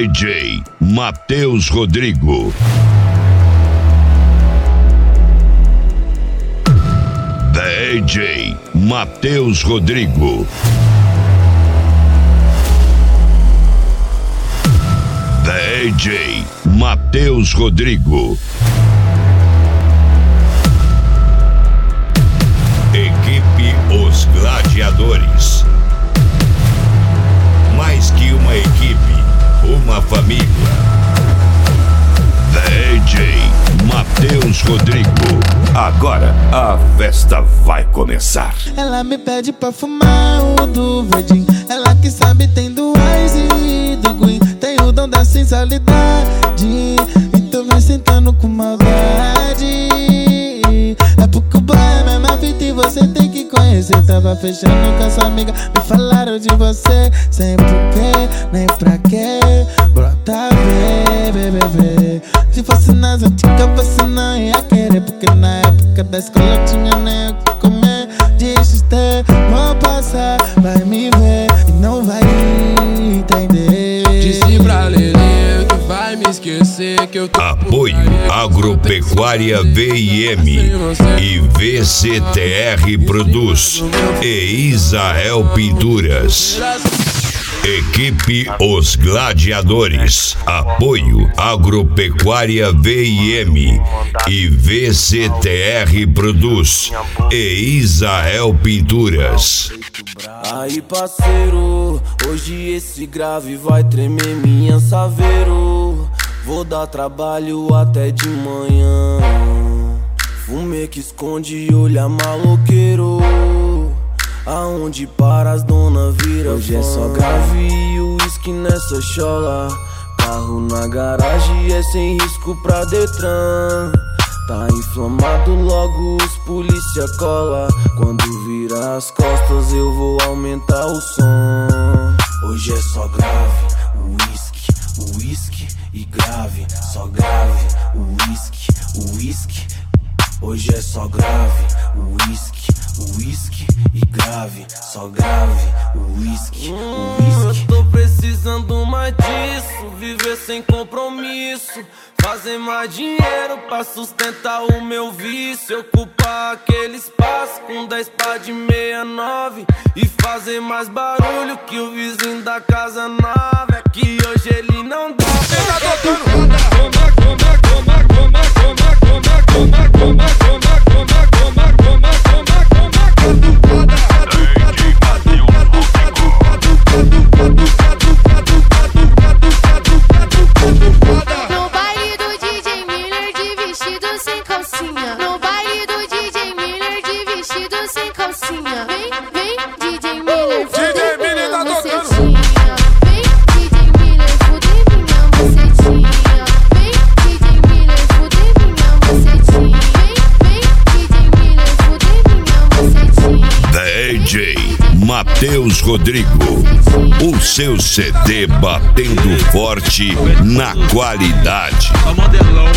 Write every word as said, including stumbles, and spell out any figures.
J Matheus Rodrigo. D J Matheus Rodrigo. D J Matheus Rodrigo. Equipe Os Gladiadores. Mais que uma equipe, uma família. D J Matheus Rodrigo. Agora a festa vai começar. Ela me pede pra fumar o do verdinho. Ela que sabe tem do Ice e do Green. Tem o dom da sensualidade. Então vai sentando com maldade. É porque o boy é a mesma fita e você tem que conhecer. Tava fechando com essa amiga, me falaram de você. Sem porquê, nem pra quê. Brota, bebê, bebê. Se fosse nas antigas você não ia querer. Porque na época da escola tinha nem o que comer. Deixa ter, vou passar, vai me ver e não vai entender. Disse pra Lelê que vai me esquecer que eu tô. Apoio Agropecuária V I M e V C T R Produz e Israel Pinturas. Equipe Os Gladiadores. Apoio Agropecuária V I M e V C T R Produz e Israel Pinturas. Aí parceiro, hoje esse grave vai tremer minha saveiro. Vou dar trabalho até de manhã. Fumê que esconde e olha maloqueiro. Aonde para as dona vira. Hoje é só grave e uísque nessa chola. Carro na garagem é sem risco pra Detran. Tá inflamado, logo os polícia cola. Quando vira as costas eu vou aumentar o som. Hoje é só grave, uísque, uísque e grave. Só grave, uísque, uísque. Hoje é só grave, uísque, uísque e grave. Só grave, uísque, uísque. Eu tô precisando mais disso. Viver sem compromisso. Fazer mais dinheiro pra sustentar o meu vício. Ocupar aquele espaço com dez pá de meia nove. E fazer mais barulho que o vizinho da casa nova. É que hoje ele não dá. No baile do D J Miller de vestido sem calcinha. No baile do D J Miller de vestido sem calcinha. Vem, vem, D J Miller, fude minha bucetinha. Vem, D J Miller, fude minha bucetinha. Vem, D J Miller, fude minha bucetinha. Vem, vem, D J Miller, fude minha bucetinha. D J Matheus Rodrigo. O seu C D batendo forte na qualidade.